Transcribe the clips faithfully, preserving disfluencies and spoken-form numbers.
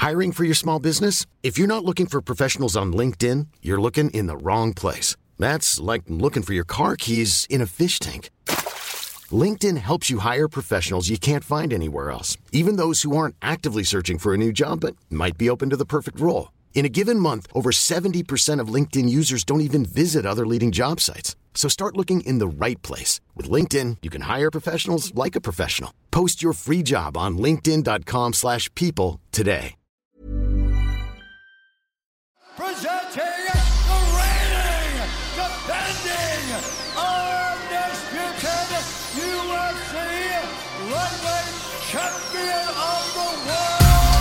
Hiring for your small business? If you're not looking for professionals on LinkedIn, you're looking in the wrong place. That's like looking for your car keys in a fish tank. LinkedIn helps you hire professionals you can't find anywhere else, even those who aren't actively searching for a new job but might be open to the perfect role. In a given month, over seventy percent of LinkedIn users don't even visit other leading job sites. So start looking in the right place. With LinkedIn, you can hire professionals like a professional. Post your free job on linkedin dot com slash people today. Presenting the reigning, defending, undisputed U F C lightweight champion of the world.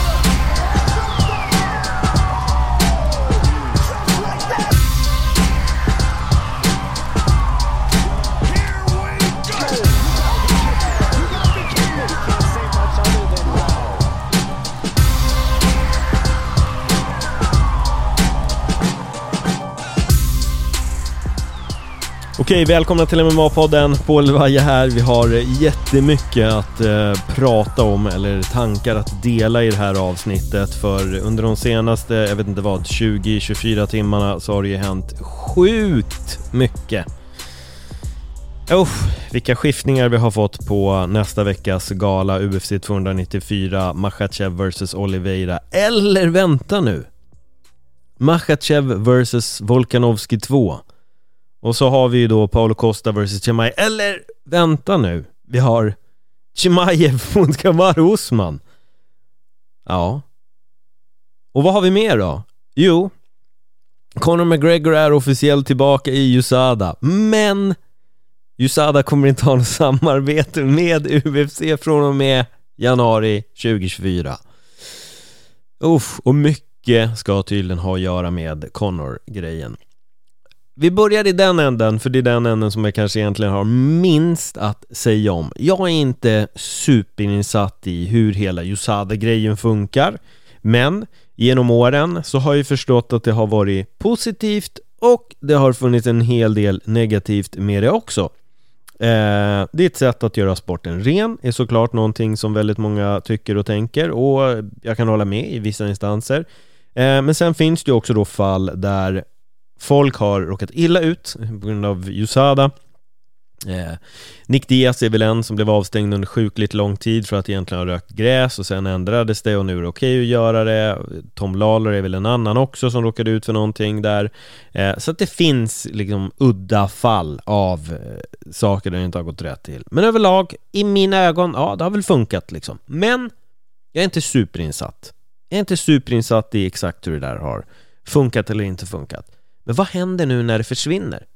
Okej, välkomna till M M A-podden. Paul Vaje här. Vi har jättemycket att eh, prata om, eller tankar att dela i det här avsnittet. För under de senaste, jag vet inte vad, tjugo till tjugofyra timmarna så har det ju hänt sjukt mycket. Uff, vilka skiftningar vi har fått på nästa veckas gala U F C tvåhundranittiofyra, Makhachev versus Oliveira. Eller vänta nu, Makhachev versus Volkanovski två. Och så har vi ju då Paulo Costa versus Chimaev. Eller vänta nu, vi har Chimaev mot Kamaru Usman. Ja. Och vad har vi mer då? Jo, Conor McGregor är officiellt tillbaka i U S A D A. Men U S A D A kommer inte ha något samarbete med U F C från och med januari tjugohundratjugofyra. Uff, och mycket ska tydligen ha att göra med Conor-grejen. Vi börjar i den änden, för det är den änden som jag kanske egentligen har minst att säga om. Jag är inte superinsatt i hur hela U S A D A-grejen funkar, men genom åren så har jag förstått att det har varit positivt och det har funnits en hel del negativt med det också. Eh, det är ett sätt att göra sporten ren, är såklart någonting som väldigt många tycker och tänker, och jag kan hålla med i vissa instanser. Eh, men sen finns det ju också då fall där folk har råkat illa ut på grund av U S A D A. Eh, Nick Diaz är väl en som blev avstängd under sjukligt lång tid för att egentligen ha rökt gräs, och sen ändrades det och nu är det okej att göra det. Tom Lawler är väl en annan också som råkade ut för någonting där. Eh, så att det finns liksom udda fall av eh, saker där det inte har gått rätt till. Men överlag, i mina ögon, ja, det har väl funkat liksom. Men jag är inte superinsatt. Jag är inte superinsatt i exakt hur det där har funkat eller inte funkat. Men vad händer nu när det försvinner?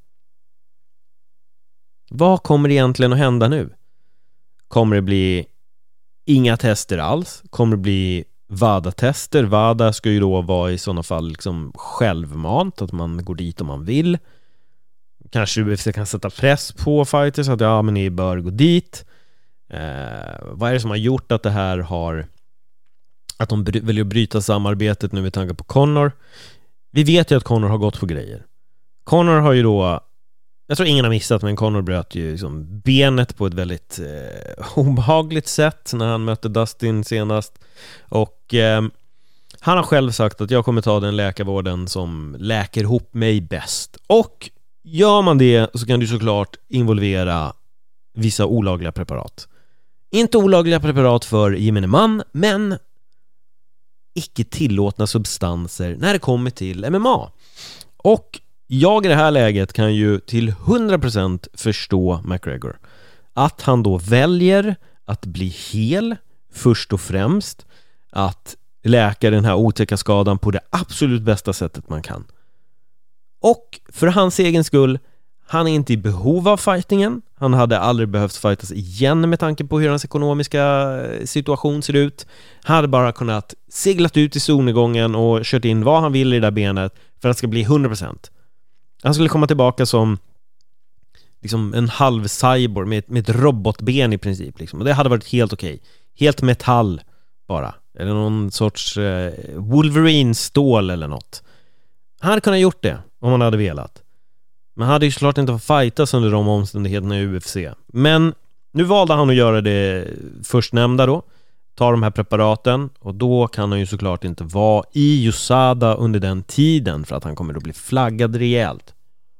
Vad kommer egentligen att hända nu? Kommer det bli inga tester alls? Kommer det bli V A D A-tester? V A D A ska ju då vara i sådana fall liksom självmant, att man går dit om man vill. Kanske U F C kan sätta press på fighters att ja, men ni bör gå dit. Eh, vad är det som har gjort att det här har, att de väljer att bryta samarbetet nu med tanke på Conor? Vi vet ju att Conor har gått på grejer. Conor har ju då, jag tror ingen har missat, men Conor bröt ju liksom benet på ett väldigt eh, obehagligt sätt när han mötte Dustin senast. Och eh, han har själv sagt att jag kommer ta den läkarvården som läker ihop mig bäst. Och gör man det så kan du såklart involvera vissa olagliga preparat. Inte olagliga preparat för gemene man, men icke tillåtna substanser när det kommer till M M A. Och jag i det här läget kan ju till hundra procent förstå McGregor. Att han då väljer att bli hel först och främst, att läka den här otäcka skadan på det absolut bästa sättet man kan. Och för hans egen skull, han är inte i behov av fightingen. Han hade aldrig behövt fightas igen med tanke på hur hans ekonomiska situation ser ut. Han hade bara kunnat seglat ut i solnedgången och kört in vad han vill i det där benet för att det ska bli hundra procent. Han skulle komma tillbaka som liksom en halv cyborg med, med ett robotben i princip. Liksom. Och det hade varit helt okej. Helt metall bara. Eller någon sorts eh, Wolverine-stål eller något. Han hade kunnat gjort det om han hade velat. Men han hade ju såklart inte fått fightas under de omständigheterna i U F C. Men nu valde han att göra det förstnämnda då. tar de här preparaten, och då kan han ju såklart inte vara i U S A D A under den tiden, för att han kommer att bli flaggad rejält.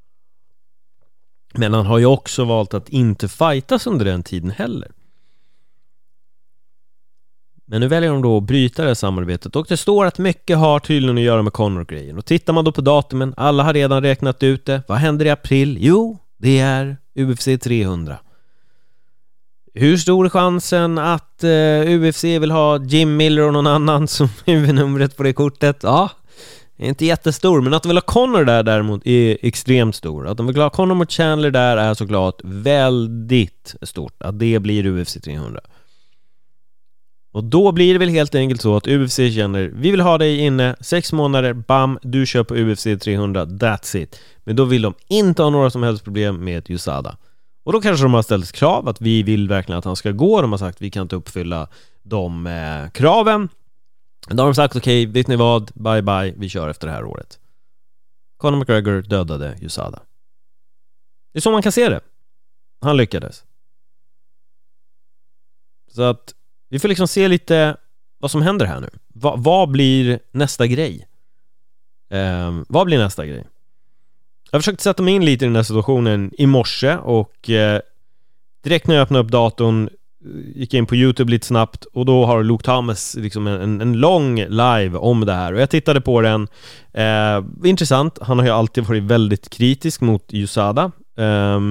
Men han har ju också valt att inte fightas under den tiden heller. Men nu väljer de då att bryta det här samarbetet, och det står att mycket har tydligen att göra med Conor-grejen. Och tittar man då på datumen, alla har redan räknat ut det. Vad händer i april? Jo, det är U F C trehundra. Hur stor är chansen att uh, U F C vill ha Jim Miller och någon annan som huvudnumret på det kortet? Ja, det är inte jättestor, men att de vill ha Conor där däremot är extremt stor. Att de vill ha Conor mot Chandler där är såklart väldigt stort. Att det blir U F C trehundra. Och då blir det väl helt enkelt så att U F C känner, vi vill ha dig inne sex månader, bam, du kör på U F C trehundra, that's it. Men då vill de inte ha några som helst problem med U S A D A. Och då kanske de har ställt krav att vi vill verkligen att han ska gå. De har sagt att vi kan inte uppfylla de eh, kraven. Då har de sagt okej, okay, vet ni vad, bye bye, vi kör efter det här året. Conor McGregor dödade U S A D A. Det är så man kan se det. Han lyckades. Så att vi får liksom se lite vad som händer här nu. Va, vad blir nästa grej? Eh, vad blir nästa grej? Jag försökte sätta mig in lite i den här situationen i morse, och eh, direkt när jag öppnade upp datorn gick jag in på YouTube lite snabbt, och då har Luke Thomas liksom en, en lång live om det här, och jag tittade på den. Eh, intressant, han har ju alltid varit väldigt kritisk mot U S A D A. Eh,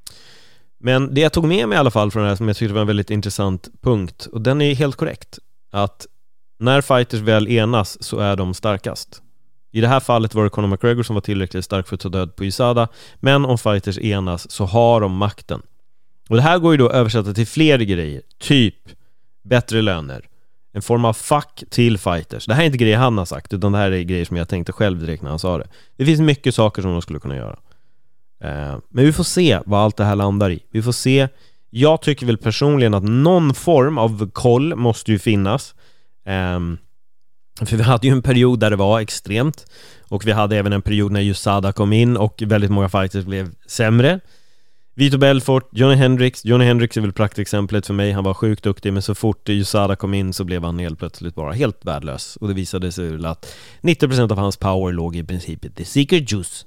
men det jag tog med mig i alla fall från det här, som jag tyckte var en väldigt intressant punkt, och den är helt korrekt, att när fighters väl enas så är de starkast. I det här fallet var det Conor McGregor som var tillräckligt stark för att ta död på U S A D A, men om fighters enas så har de makten. Och det här går ju då att översätta till fler grejer, typ bättre löner, en form av fack till fighters. Det här är inte grejer han har sagt, utan det här är grejer som jag tänkte själv direkt när han sa det. Det finns mycket saker som de skulle kunna göra. Eh, men vi får se vad allt det här landar i. Vi får se. Jag tycker väl personligen att någon form av koll måste ju finnas. Eh, för vi hade ju en period där det var extremt, och vi hade även en period när U S A D A kom in och väldigt många fighters blev sämre. Vito Belfort, Johnny Hendricks. Johnny Hendricks är väl praktexemplet för mig. Han var sjukt duktig, men så fort U S A D A kom in så blev han helt plötsligt bara helt värdelös. Och det visade sig väl att nittio procent av hans power låg i princip The Secret Juice.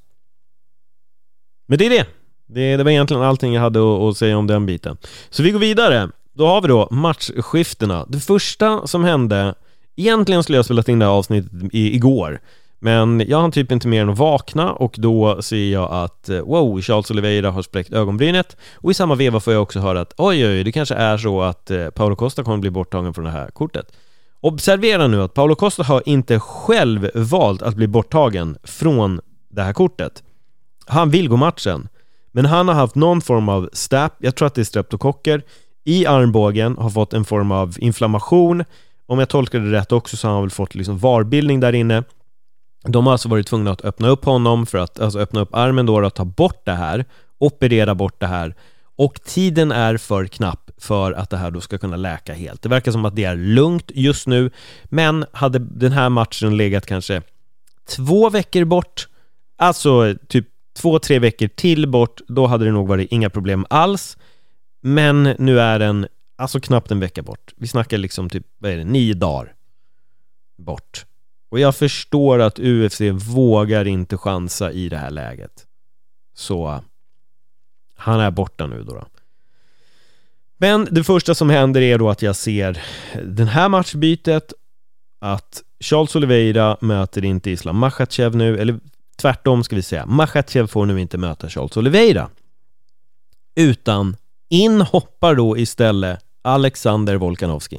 Men det är det. Det, det var egentligen allting jag hade att, att säga om den biten. Så vi går vidare. Då har vi då matchskiftena. Det första som hände, egentligen skulle jag spela in det här avsnittet i, igår. Men jag har typ inte mer än att vakna, och då ser jag att wow, Charles Oliveira har spräckt ögonbrynet, och i samma veva får jag också höra att oj, oj, det kanske är så att Paulo Costa kommer bli borttagen från det här kortet. Observera nu att Paulo Costa har inte själv valt att bli borttagen från det här kortet. Han vill gå matchen, men han har haft någon form av stap, jag tror att det är streptokocker, i armbågen, har fått en form av inflammation. Om jag tolkar det rätt också så har han väl fått liksom varbildning där inne. De har alltså varit tvungna att öppna upp honom för att alltså öppna upp armen då och ta bort det här, operera bort det här, och tiden är för knapp för att det här då ska kunna läka helt. Det verkar som att det är lugnt just nu, men hade den här matchen legat kanske två veckor bort, alltså typ två, tre veckor till bort, då hade det nog varit inga problem alls. Men nu är den alltså knappt en vecka bort. Vi snackar liksom typ, vad är det, nio dagar bort. Och jag förstår att U F C vågar inte chansa i det här läget. Så han är borta nu då, då. Men det första som händer är då att jag ser den här matchbytet, att Charles Oliveira möter inte Islam Makhachev nu, eller tvärtom ska vi säga. Makhachev får nu inte möta Charles Oliveira, utan in hoppar då istället Alexander Volkanovski.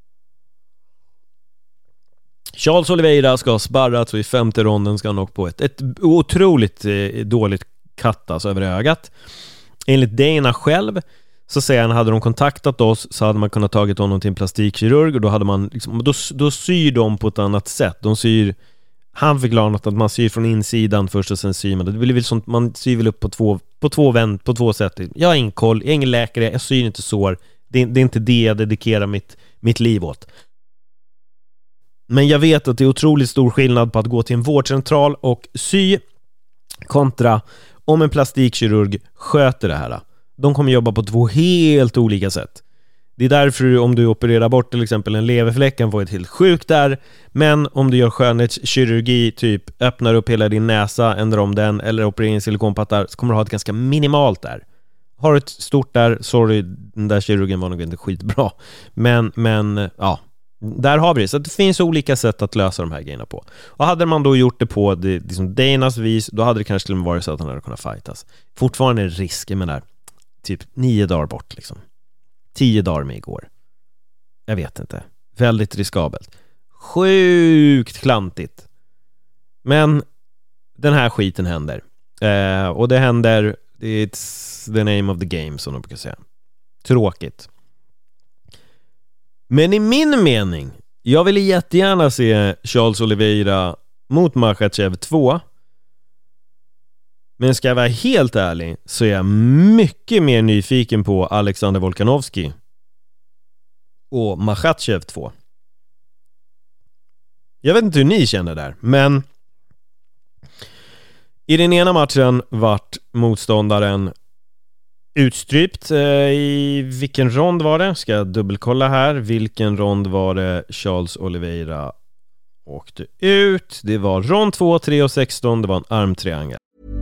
Charles Oliveira ska ha sparrat, så i femte ronden ska han åka på ett, ett otroligt eh, dåligt katt alltså över ögat. Enligt Dana själv så säger han, hade de kontaktat oss så hade man kunnat tagit honom till en plastikkirurg, och då hade man liksom, då, då syr de på ett annat sätt. De syr, han förklarat att man syr från insidan först och sen syr man. Det blir väl sånt, man syr väl upp på två på två vänd, på två sätt. Jag har ingen koll, jag är ingen läkare, jag syr inte sår. Det, det är inte det jag dedikerar mitt mitt liv åt. Men jag vet att det är otroligt stor skillnad på att gå till en vårdcentral och sy kontra om en plastikkirurg sköter det här. De kommer jobba på två helt olika sätt. Det är därför om du opererar bort till exempel en leverfläck kan få ett helt sjukt där. Men om du gör skönhetskirurgi, typ öppnar upp hela din näsa, ändrar om den eller opererar in silikonpattar, så kommer du ha ett ganska minimalt där. Har ett stort där, sorry, den där kirurgen var nog inte skitbra. Men, men ja, där har vi det. Så det finns olika sätt att lösa de här grejerna på. Och hade man då gjort det på det, liksom Danas vis, då hade det kanske till och med varit så att han hade kunnat fightas. Fortfarande är det risker med där. Typ nio dagar bort liksom. Tio dagar med igår. Jag vet inte. Väldigt riskabelt. Sjukt klantigt. Men den här skiten händer. Eh, och det händer, it's the name of the game, som de brukar säga. Tråkigt. Men i min mening, jag ville jättegärna se Charles Oliveira mot Makhachev två. Men ska jag vara helt ärlig så är jag mycket mer nyfiken på Alexander Volkanovski och Makhachev två. Jag vet inte hur ni känner där, men i den ena matchen vart motståndaren utstrypt. I vilken rond var det? Ska jag dubbelkolla här. Vilken rond var det Charles Oliveira åkte ut? Det var rond två, tre och sexton. Det var en armtriangel.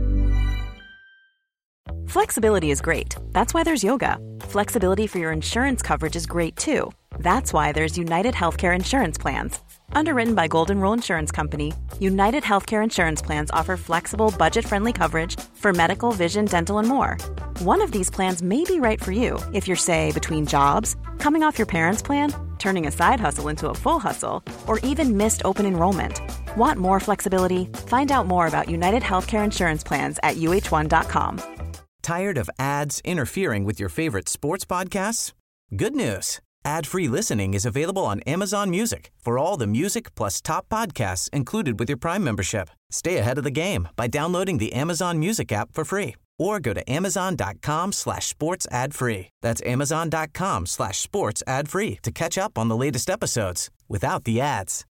Flexibility is great. That's why there's yoga. Flexibility for your insurance coverage is great too. That's why there's United Healthcare Insurance Plans. Underwritten by Golden Rule Insurance Company, United Healthcare Insurance Plans offer flexible, budget-friendly coverage for medical, vision, dental, and more. One of these plans may be right for you if you're, say, between jobs, coming off your parents' plan, turning a side hustle into a full hustle, or even missed open enrollment. Want more flexibility? Find out more about United Healthcare Insurance Plans at U H one dot com. Tired of ads interfering with your favorite sports podcasts? Good news. Ad-free listening is available on Amazon Music for all the music plus top podcasts included with your Prime membership. Stay ahead of the game by downloading the Amazon Music app for free or go to amazon.com slash sports ad free. That's amazon.com slash sports ad free to catch up on the latest episodes without the ads.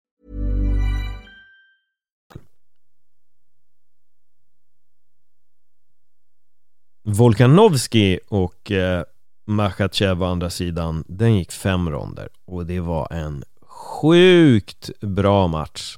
Volkanovski och eh, Makhachev å andra sidan, den gick fem ronder och det var en sjukt bra match.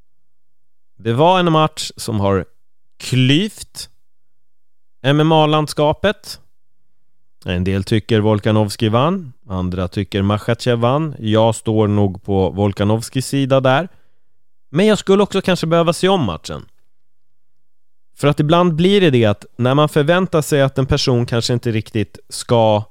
Det var en match som har klyvt M M A-landskapet. En del tycker Volkanovski vann, andra tycker Makhachev vann. Jag står nog på Volkanovskis sida där. Men jag skulle också kanske behöva se om matchen. För att ibland blir det det att när man förväntar sig att en person kanske inte riktigt ska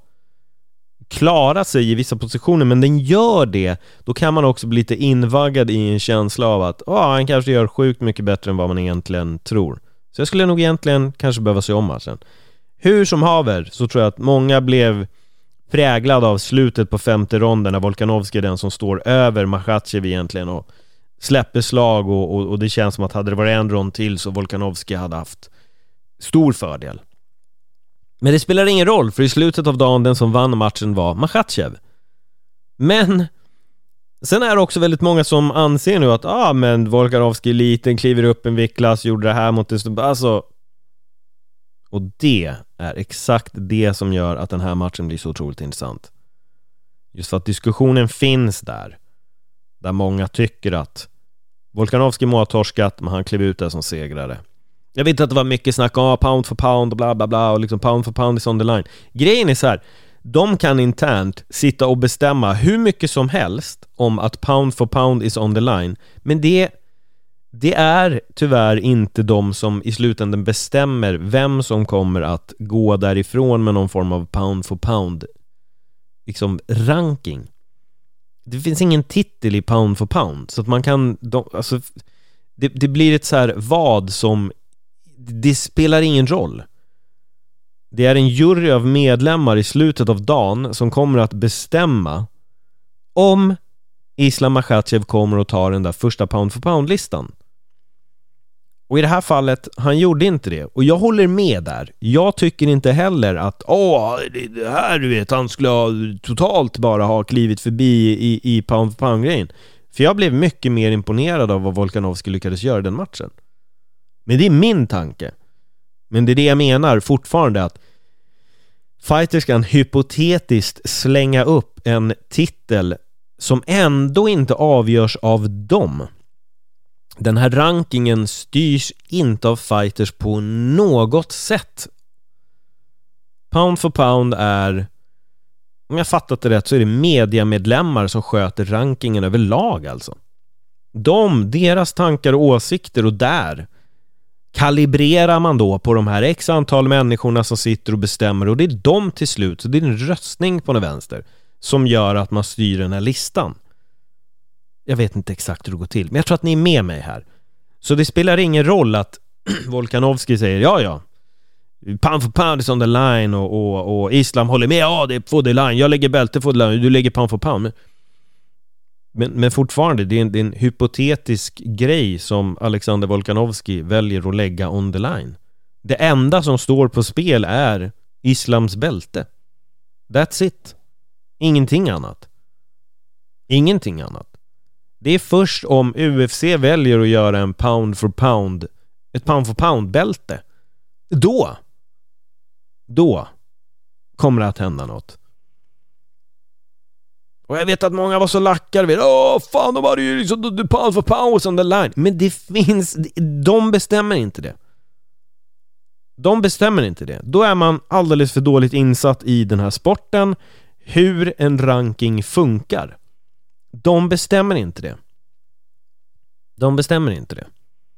klara sig i vissa positioner, men den gör det, då kan man också bli lite invaggad i en känsla av att oh, han kanske gör sjukt mycket bättre än vad man egentligen tror. Så jag skulle nog egentligen kanske behöva se om matchen. Hur som haver så tror jag att många blev präglade av slutet på femte ronden när Volkanovski är den som står över Makhachev egentligen och släpper slag och, och, och det känns som att hade det varit en rond till så Volkanovski hade haft stor fördel. Men det spelar ingen roll, för i slutet av dagen den som vann matchen var Makhachev. Men sen är det också väldigt många som anser nu att ah, men Volkanovski är liten, kliver upp en viktklass, gjorde det här mot en stund. Alltså, och det är exakt det som gör att den här matchen blir så otroligt intressant. Just för att diskussionen finns där. Där många tycker att Volkanovski må ha torskat, men han klev ut där som segrare. Jag vet att det var mycket snack om ah, pound for pound och bla bla bla och liksom pound for pound is on the line. Grejen är så här, de kan internt sitta och bestämma hur mycket som helst om att pound for pound is on the line, men det, det är tyvärr inte de som i slutändan bestämmer vem som kommer att gå därifrån med någon form av pound for pound liksom ranking. Det finns ingen titel i pound for pound, så att man kan de, alltså, det, det blir ett så här vad som det spelar ingen roll. Det är en jury av medlemmar i slutet av dagen som kommer att bestämma om Islam Makhachev kommer att ta den där första pound for pound-listan. Och i det här fallet, han gjorde inte det. Och jag håller med där. Jag tycker inte heller att åh, det här du vet, han skulle ha totalt bara ha klivit förbi i, i pound for pound-grejen. För jag blev mycket mer imponerad av vad Volkanovski lyckades göra den matchen. Men det är min tanke. Men det är det jag menar fortfarande, att Fighters kan hypotetiskt slänga upp en titel som ändå inte avgörs av dem. Den här rankingen styrs inte av fighters på något sätt. Pound for pound är, om jag fattat det rätt, så är det mediamedlemmar som sköter rankingen överlag alltså. De, deras tankar och åsikter, och där kalibrerar man då på de här x antal människorna som sitter och bestämmer, och det är de till slut, så det är en röstning på den vänster som gör att man styr den här listan. Jag vet inte exakt hur det går till, men jag tror att ni är med mig här. Så det spelar ingen roll att Volkanovski säger ja ja, pound for pound is on the line, och, och, och Islam håller med, ja det är for the line, jag lägger bälte for the line, du lägger pound for pound. Men, men fortfarande, det är, en, det är en hypotetisk grej som Alexander Volkanovski väljer att lägga on the line. Det enda som står på spel är Islams bälte. That's it. Ingenting annat. Ingenting annat. Det är först om U F C väljer att göra en pound for pound, ett pound for pound bälte, då då kommer det att hända något. Och jag vet att många var så lackar vid, åh fan, de hade ju liksom the pound for pound on the line. Men det finns, de bestämmer inte det. De bestämmer inte det. Då är man alldeles för dåligt insatt i den här sporten, hur en ranking funkar. De bestämmer inte det. De bestämmer inte det.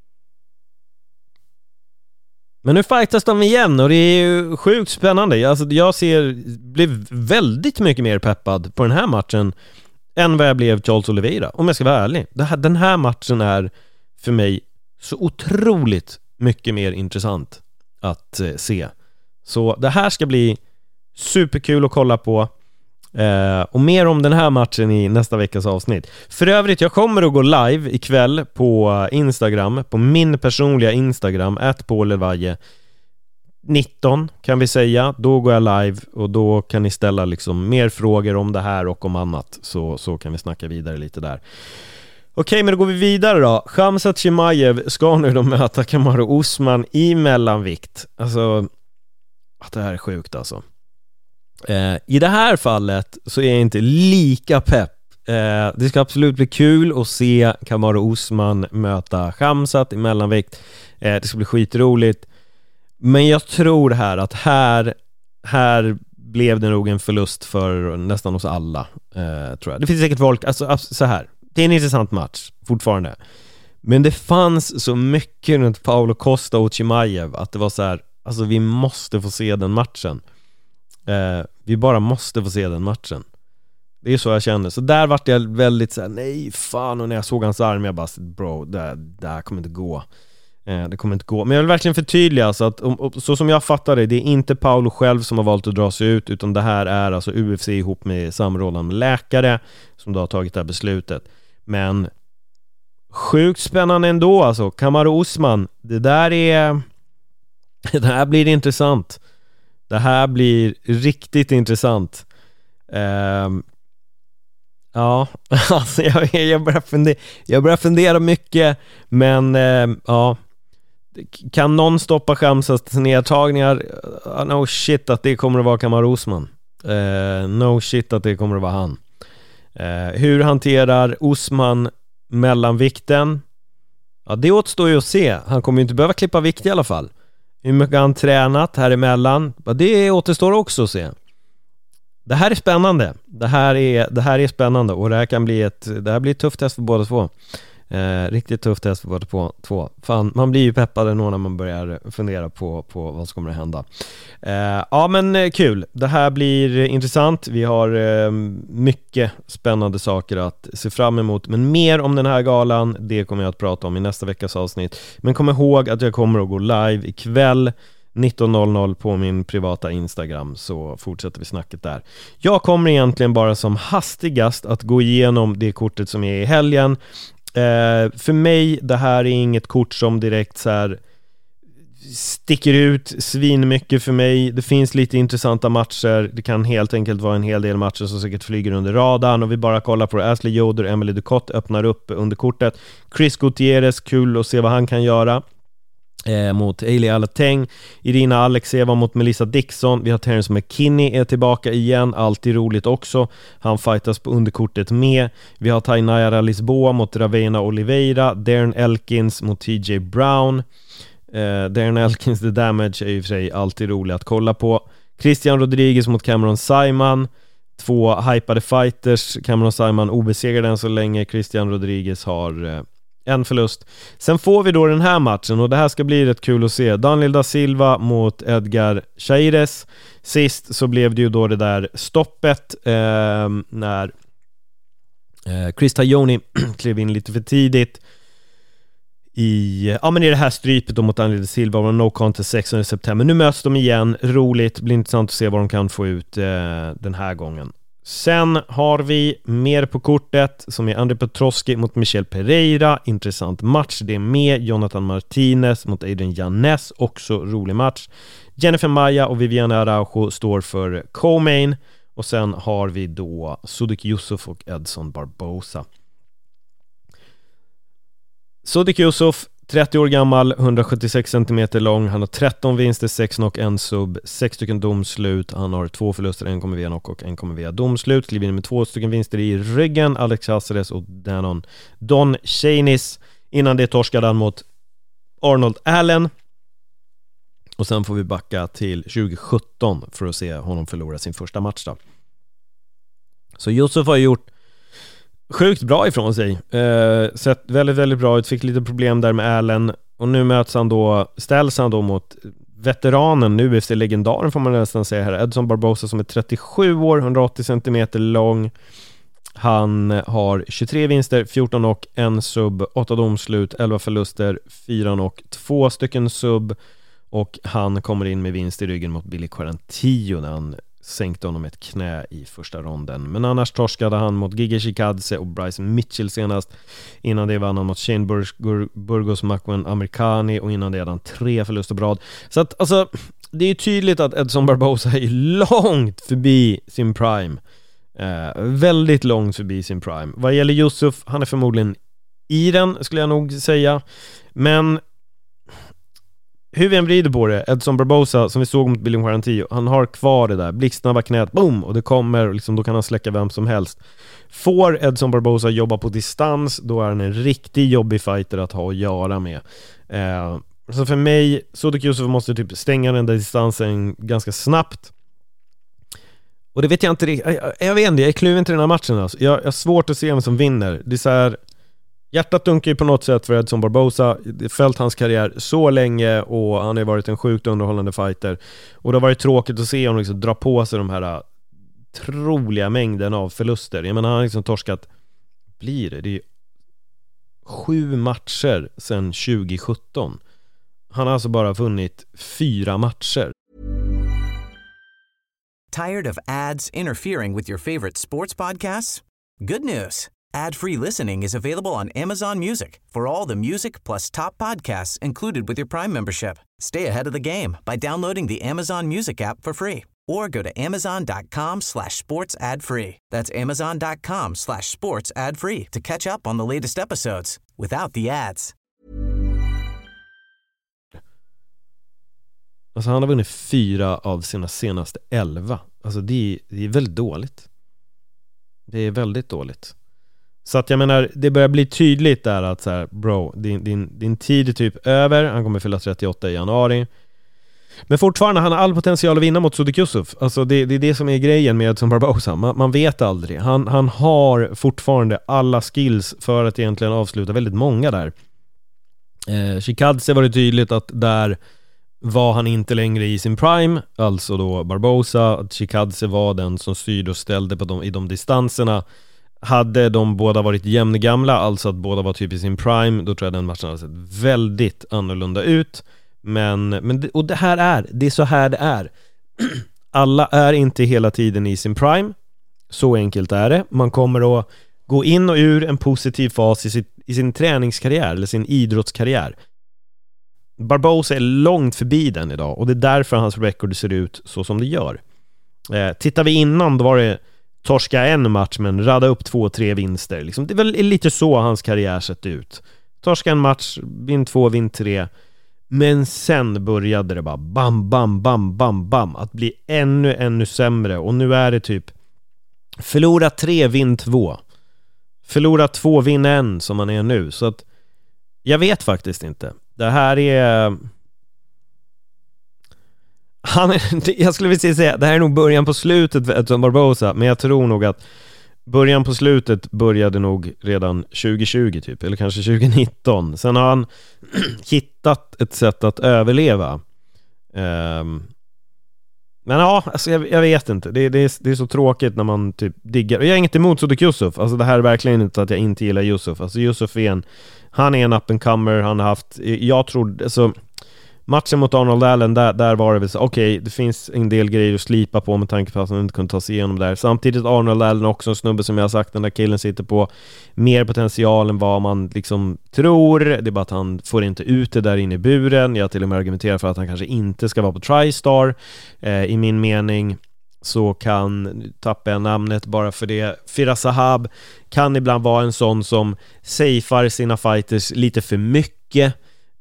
Men nu fightas de igen, och det är ju sjukt spännande. Alltså, jag ser, blev väldigt mycket mer peppad på den här matchen än vad jag blev Charles Oliveira, om jag ska vara ärlig. Det här, den här matchen är för mig så otroligt mycket mer intressant att eh, se. Så det här ska bli superkul att kolla på. Eh, och mer om den här matchen i nästa veckas avsnitt. För övrigt, jag kommer att gå live ikväll på Instagram, på min personliga Instagram at paul elvaje nitton kan vi säga. Då går jag live, och då kan ni ställa liksom mer frågor om det här och om annat, så, så kan vi snacka vidare lite där. Okej, men då går vi vidare då. Khamzat Chimaev ska nu då möta Kamaru Usman i mellanvikt. Alltså, att det här är sjukt alltså. Eh, I det här fallet så är jag inte lika pepp. Eh, det ska absolut bli kul att se Kamaru Usman möta Khamzat i mellanvikt. Eh, det ska bli skitroligt. Men jag tror här att här, här blev det nog en förlust för nästan oss alla. Eh, tror jag. Det finns säkert folk, alltså så här. Det är en intressant match fortfarande. Men det fanns så mycket runt Paulo Costa och Chimaev att det var så här, alltså vi måste få se den matchen. Eh, vi bara måste få se den matchen. Det är så jag känner. Så där vart jag väldigt så här, nej fan, och när jag såg hans arm jag bara, bro, det där kommer inte gå. Eh, det kommer inte gå. Men jag vill verkligen förtydliga så att om, så som jag fattar det, det är inte Paulo själv som har valt att dra sig ut, utan det här är alltså U F C ihop med samrådande med läkare som då har tagit det här beslutet. Men sjukt spännande ändå alltså. Kamaru Usman, det där är det här blir intressant. Det här blir riktigt intressant. Um, ja, alltså jag, jag, börjar fundera, jag börjar fundera mycket. Men um, ja, kan någon stoppa Khamzats nedtagningar? Uh, no shit att det kommer att vara Kamaru Usman. Uh, no shit att det kommer att vara han. Uh, hur hanterar Usman mellanvikten? Ja, det återstår ju att se. Han kommer ju inte behöva klippa vikt i alla fall. Hur mycket han tränat här emellan, det återstår också att se. Det här är spännande. Det här är, det här är spännande, och det här kan bli ett, det här blir ett tufft test för båda två. Eh, riktigt tufft test för båda på, två. Fan, man blir ju peppad ändå när man börjar fundera på, på vad som kommer att hända. Eh, ja men eh, kul. Det här blir intressant. Vi har eh, mycket spännande saker att se fram emot. Men mer om den här galan, det kommer jag att prata om i nästa veckas avsnitt. Men kom ihåg att jag kommer att gå live ikväll nitton noll noll på min privata Instagram, så fortsätter vi snacket där. Jag kommer egentligen bara som hastigast att gå igenom det kortet som är i helgen. Eh, för mig, det här är inget kort som direkt så här sticker ut svin mycket för mig. Det finns lite intressanta matcher. Det kan helt enkelt vara en hel del matcher som säkert flyger under radarn, och vi bara kollar på det. Ashley Yoder, Emily Ducote öppnar upp under kortet. Chris Gutierrez, kul att se vad han kan göra. eh, mot Ailey Alateng. Irina Alexeva mot Melissa Dixon. Vi har Terence McKinney är tillbaka igen, alltid roligt också. Han fightas på underkortet med. Vi har Tainara Lisboa mot Ravena Oliveira. Darren Elkins mot T J Brown. eh, Darren Elkins The Damage är ju för sig alltid rolig att kolla på. Christian Rodriguez mot Cameron Saaiman. Två hypade fighters. Cameron Saaiman obesegrad än så länge. Christian Rodriguez har eh, en förlust. Sen får vi då den här matchen, och det här ska bli rätt kul att se. Daniel da Silva mot Edgar Chaires. Sist så blev det ju då det där stoppet eh, när eh, Chris Tajoni klev in lite för tidigt i, ja, men i det här strypet då mot Daniel da Silva och no contest sextonde september. Nu möts de igen, roligt, blir intressant att se vad de kan få ut eh, den här gången. Sen har vi mer på kortet som är Andrei Petroski mot Michel Pereira. Intressant match. Det är med Jonathan Martinez mot Adrian Yanez. Också rolig match. Jennifer Maia och Viviane Araujo står för co-main. Och sen har vi då Sodiq Yusuff och Edson Barbosa. Sodiq Yusuff, trettio år gammal, hundrasjuttiosex centimeter lång. Han har tretton vinster, sex knock, en sub, sex stycken domslut. Han har två förluster, en kommer via knock och en kommer via domslut. Kliver in med två stycken vinster i ryggen, Alex Caceres och Danon Don Shainis. Innan det torskade han mot Arnold Allen. Och sen får vi backa till tjugo sjutton för att se honom förlora sin första match då. Så Yusuff har gjort sjukt bra ifrån sig. Eh, sett väldigt, väldigt bra ut. Fick lite problem där med Allen. Och nu möts han då, ställs han då mot veteranen, nu efter legendaren får man nästan säga här, Edson Barbosa, som är trettiosju år, hundraåttio centimeter lång. Han har tjugotre vinster, fjorton och en sub, åtta domslut, elva förluster, fyra och två stycken sub. Och han kommer in med vinst i ryggen mot Billy Quarantillo när han sänkte honom ett knä i första ronden. Men annars torskade han mot Giga Chikadze och Bryce Mitchell senast. Innan det vann han mot Shane Bur- Burgos Makwan Amerikani, och innan det hade han tre förluster på rad. Så att alltså, det är tydligt att Edson Barbosa är långt förbi sin prime. Eh, väldigt långt förbi sin prime. Vad gäller Yusuff, han är förmodligen i den, skulle jag nog säga. Men hur vi än vrider på det, Edson Barbosa, som vi såg mot Billy Quarantillo, han har kvar det där blixtsnabba knät, boom, och det kommer, liksom, då kan han släcka vem som helst. Får Edson Barbosa jobba på distans, då är han en riktigt jobbig fighter att ha att göra med. Eh, så för mig, Sodiq Yusuff måste typ stänga den där distansen ganska snabbt. Och det vet jag inte, jag, jag, jag vet inte, jag är kluven till den här matchen alltså. jag, jag har svårt att se vem som vinner. Det är så här, hjärtat dunkar ju på något sätt för Edson Barbosa. Det har följt hans karriär så länge och han har varit en sjukt underhållande fighter. Och det har varit tråkigt att se honom liksom dra på sig de här troliga mängden av förluster. Jag menar, han har liksom torskat, blir det? Det är sju matcher sedan tjugo sjutton. Han har alltså bara vunnit fyra matcher. Tired of ads interfering with your favorite sports podcasts? Good news. Ad-free listening is available on Amazon Music for all the music plus top podcasts included with your Prime membership. Stay ahead of the game by downloading the Amazon Music app for free or go to amazon.com slash sports ad free. That's amazon.com slash sports ad free to catch up on the latest episodes without the ads. Alltså han har vunnit fyra av sina senaste elva. Alltså det är, det är väldigt dåligt. Det är väldigt dåligt. Så att jag menar, det börjar bli tydligt där att så här, bro, din, din, din tid är typ över. Han kommer fylla trettioåtta i januari. Men fortfarande, han har all potential att vinna mot Sodiq Yusuff. Alltså det, det är det som är grejen med Edson Barbosa. Man, man vet aldrig. Han, han har fortfarande alla skills för att egentligen avsluta väldigt många där. Eh, Chikadze var det tydligt att där var han inte längre i sin prime. Alltså då Barbosa. Att Chikadze var den som styrde och ställde på de, i de distanserna. Hade de båda varit jämngamla, alltså att båda var typ i sin prime, då tror jag den matchen hade sett väldigt annorlunda ut. Men, men det, och det här är, det är så här det är. Alla är inte hela tiden i sin prime. Så enkelt är det. Man kommer att gå in och ur en positiv fas i, sitt, i sin träningskarriär eller sin idrottskarriär. Barbosa är långt förbi den idag, och det är därför hans record ser ut så som det gör. Eh, tittar vi innan, då var det torska en match men radda upp två, tre vinster. Liksom, det är väl lite så hans karriär sett ut. Torska en match, vinn två, vinn tre. Men sen började det bara bam, bam, bam, bam, bam. Att bli ännu, ännu sämre. Och nu är det typ förlora tre, vinn två. Förlora två, vinn en som man är nu. Så att jag vet faktiskt inte. Det här är... Han är... Jag skulle vilja säga det här är nog början på slutet för Edson Barboza. Men jag tror nog att början på slutet började nog redan tjugo tjugo typ. Eller kanske tjugo nitton. Sen har han hittat ett sätt att överleva. Um... Men ja, alltså jag, jag vet inte. Det, det, är, det är så tråkigt när man typ diggar. Och jag har inget emot Sodiq Yusuf. Alltså det här är verkligen inte att jag inte gillar Yusuf. Alltså Yusuf är en... Han är en up and comer. Han har haft... Jag tror... Alltså, matchen mot Arnold Allen, där, där var det väl så... Okej, okay, det finns en del grejer att slipa på med tanke på att han inte kunde ta sig igenom där. Samtidigt Arnold Allen också en snubbe som jag har sagt, den där killen sitter på mer potential än vad man liksom tror. Det är bara att han får inte ut det där inne i buren. Jag till och med argumenterar för att han kanske inte ska vara på TriStar. Eh, I min mening så kan, tappa jag namnet bara för det, Firas Sahab kan ibland vara en sån som safear sina fighters lite för mycket.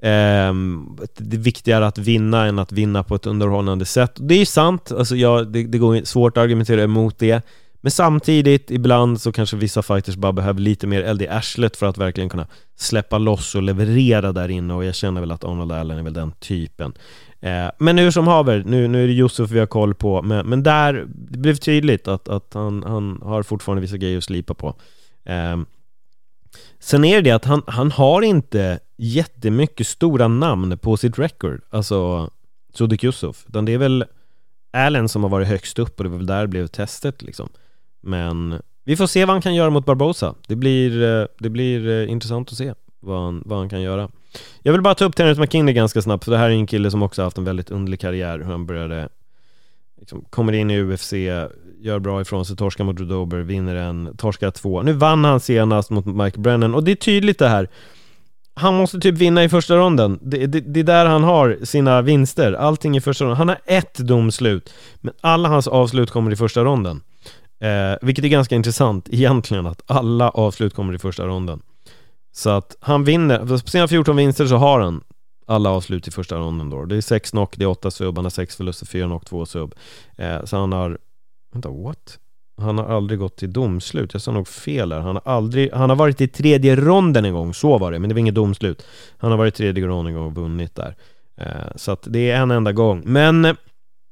Um, det är viktigare att vinna än att vinna på ett underhållande sätt. Det är sant, alltså jag, det, det går svårt att argumentera emot det. Men samtidigt, ibland så kanske vissa fighters bara behöver lite mer eld i arslet för att verkligen kunna släppa loss och leverera där inne. Och jag känner väl att Arnold Allen är väl den typen. uh, Men hur som haver, nu, nu är det Yusuf vi har koll på. Men, men där det blev tydligt att, att han, han har fortfarande vissa grejer att slipa på. um, Sen är det att han, han har inte jättemycket stora namn på sitt record. Alltså Sodiq Yusuf. Utan det är väl Allen som har varit högst upp. Och det var väl där det blev testet liksom. Men vi får se vad han kan göra mot Barboza. Det blir, det blir intressant att se vad han, vad han kan göra. Jag vill bara ta upp Terence McKinney ganska snabbt. För det här är en kille som också har haft en väldigt underlig karriär. Hur han började liksom, kommer in i U F C, gör bra ifrån sig, torskar mot Rudober, vinner en, torskar två. Nu vann han senast mot Mike Brennan. Och det är tydligt det här. Han måste typ vinna i första ronden. Det, det, det är där han har sina vinster. Allting i första ronden. Han har ett domslut. Men alla hans avslut kommer i första ronden. Eh, vilket är ganska intressant egentligen. Att alla avslut kommer i första ronden. Så att han vinner. På sina fjorton vinster så har han alla avslut i första ronden då. Det är sex knock, det är åtta sub. Han har sex förluster, fyra knock, två sub. Eh, så han har... Vänta, what? Han har aldrig gått till domslut. Jag sa nog fel där. Han har aldrig, han har varit i tredje ronden en gång. Så var det, men det var inget domslut. Han har varit i tredje ronden en gång och vunnit där. Eh, så att det är en enda gång. Men eh,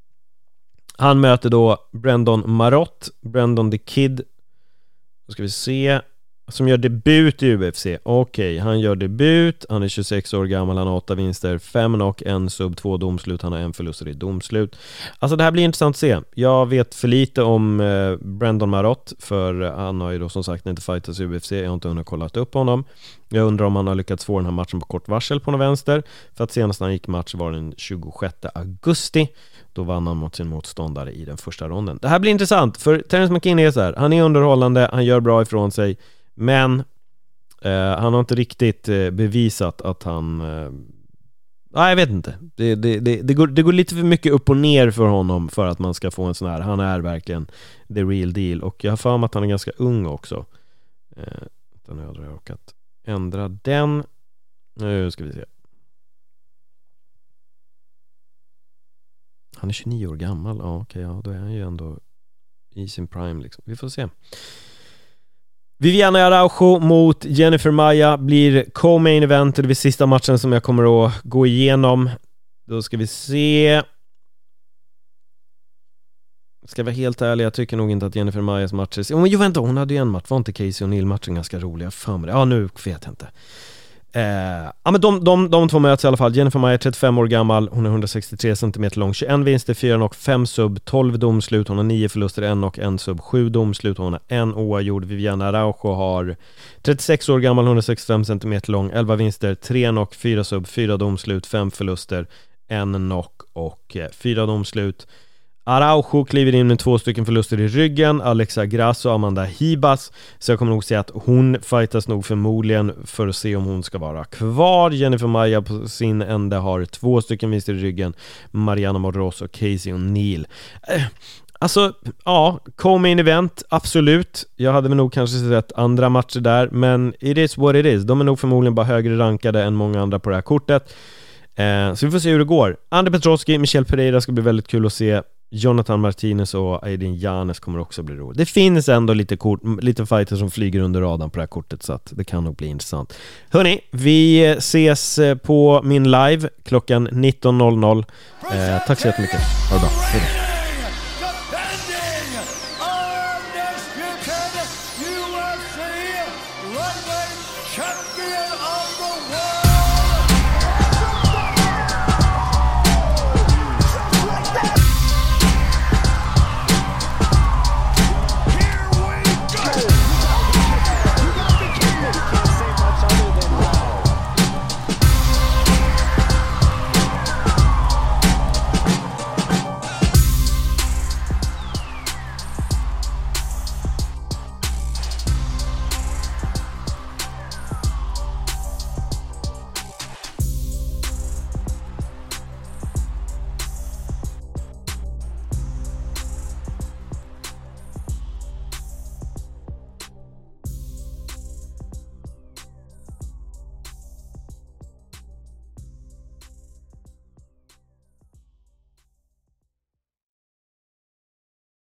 han möter då Brandon Marotte, Brandon the Kid. Då ska vi se. Som gör debut i U F C. Okej, okay, han gör debut. Han är tjugosex år gammal, han har åtta vinster, fem knock, en sub, två domslut. Han har en förlust i domslut. Alltså det här blir intressant att se. Jag vet för lite om eh, Brandon Marotte. För han har ju då som sagt inte fightats i U F C. Jag har inte hunnit kollat upp honom. Jag undrar om han har lyckats få den här matchen på kort varsel på någon vänster. För att senast när han gick match var den tjugosjätte augusti. Då vann han mot sin motståndare i den första ronden. Det här blir intressant. För Terence McKinney är så här. Han är underhållande, han gör bra ifrån sig. Men eh, han har inte riktigt eh, bevisat att han... Eh, nej, jag vet inte. Det, det, det, det, går, det går lite för mycket upp och ner för honom för att man ska få en sån här... Han är verkligen the real deal. Och jag har för mig att han är ganska ung också. Eh, utan jag hade råkat ändra den. Nu ska vi se. Han är tjugonio år gammal. Ja, okej, ja, då är han ju ändå i sin prime liksom. Vi får se. Viviana Araujo mot Jennifer Maia blir co-main event. Det är sista matchen som jag kommer att gå igenom. Då ska vi se. Ska vara helt ärlig, jag tycker nog inte att Jennifer Maias matcher... Oh, men jo, vänta, hon hade ju en match. Var inte Casey O'Neill-matchen ganska rolig? För mig. Ja, nu vet jag inte. Eh, ja, men de, de, de två möts i alla fall. Jennifer Maia är trettiofem år gammal. Hon är hundrasextiotre centimeter lång. tjugoen vinster, fyra och fem sub, tolv domslut. Hon har nio förluster, en och en sub, sju domslut. Hon har en oavgjord. Viviana Araujo har trettiosex år gammal, hundrasextiofem centimeter lång, elva vinster, tre och fyra sub, fyra domslut, fem förluster, en knock och fyra domslut. Araujo kliver in med två stycken förluster i ryggen. Alexa Grasso och Amanda Hibas. Så jag kommer nog säga att hon fightas nog förmodligen för att se om hon ska vara kvar. Jennifer Maia på sin ände har två stycken vinster i ryggen. Mariana Moros och Casey O'Neill. Eh, alltså, ja, co-main event, absolut. Jag hade väl nog kanske sett andra matcher där. Men it is what it is. De är nog förmodligen bara högre rankade än många andra på det här kortet. Eh, så vi får se hur det går. Ander Petrosky, Michel Pereira ska bli väldigt kul att se. Jonathan Martinez och Aydin Janes kommer också bli roligt. Det finns ändå lite, kort, lite fighter som flyger under radarn på det här kortet, så att det kan nog bli intressant. Hörrni, vi ses på min live klockan nitton noll noll. Eh, tack så jättemycket. Ha det bra. Hej då.